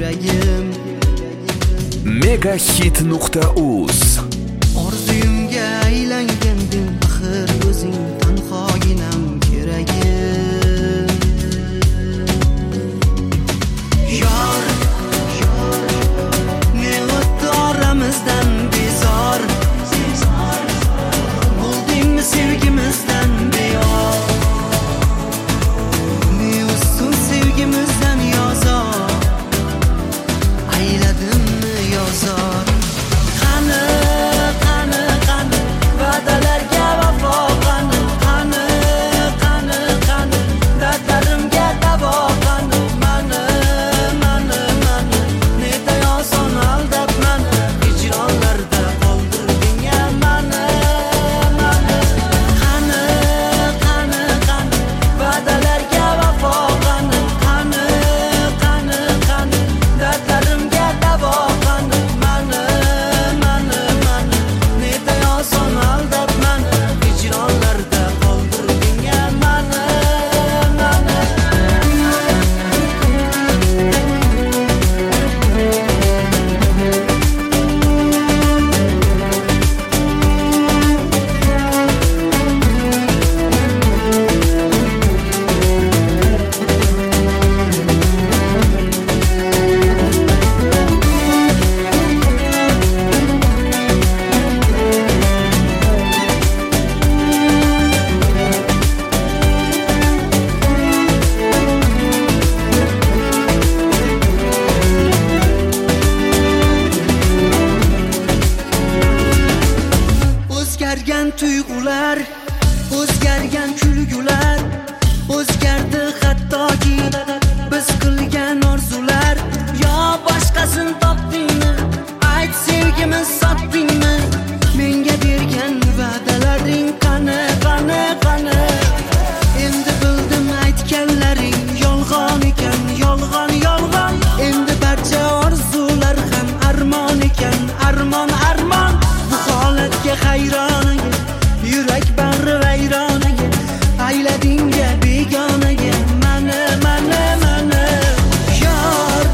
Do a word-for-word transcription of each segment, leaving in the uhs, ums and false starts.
yuragim. megahit nuqta uz Orzuyimga aylangandim, axir o'zing tanhoginam keragim. Yor, yor, ne o'tdi oramizdan bezor, bo'ldingmi sevgimizdan beyor, ne ustun sevgimizdan yozor, ayladimmi yozor. Qani, qani, qani, va'dalarga vafo qani, qani, qani, qani, dardlarimga davo qani, mani, mani, mani, neda oson aldab mani, hijronlarda qoldirding ya mani, mani. Qani, qani, qani, va'dalarga vafo qani, qani, qani, qani, dardlarimga davo qani, mani, mani, mani, neda oson aldab mani, hijronlarda qoldirding ya mani, mani. O'zgargan tuyg'ular, o'zgargan kulgular, o'zgardi hattoki biz qilgan orzular. Yo boshqasin topdingmi, ayt sevgimiz sotdingmi, menga bergan va'dalaring qani, qani, qani. Endi bildim aytganlaring yolg'on ekan, yolg'on, yolg'on. Endi barcha orzular ham armon ekan, armon, armon. Bu holatga hayronaga, yurak bag'ri vayronaga, ayladingga begonaga, mani, mani, mani. Yor,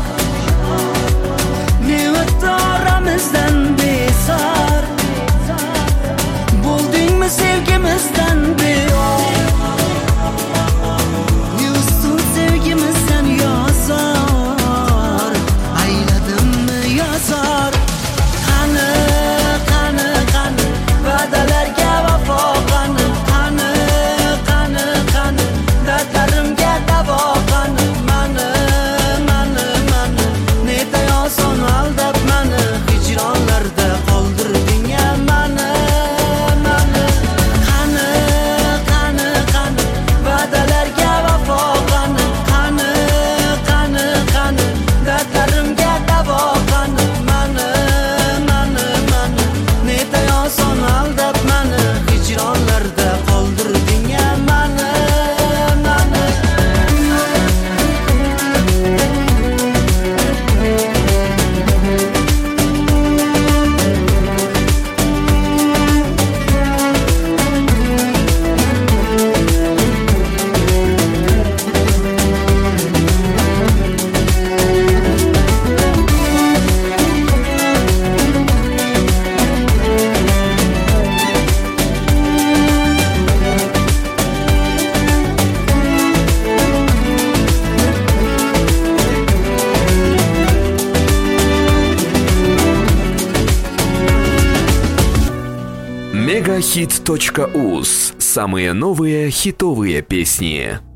ne o'tdi oramizdan bezor, bo'ldingmi sevgimizdan beyor, ne ustun sevgimizdan yozor, ayladimmi yozor. Qani, qani, qani, va'dalarga vafo qani, qani, qani, qani, dardlarimga davo qani, mani, mani, mani, neda oson aldab mani, hijronlarda qoldirding ya mani, mani. Qani, qani, qani, va'dalarga vafo qani, qani, qani, qani, dardlarimga davo qani, mani, mani, mani, neda oson aldab mani, hijronlarda qoldirding ya mani, mani. megahit точка уз. Самые новые хитовые песни.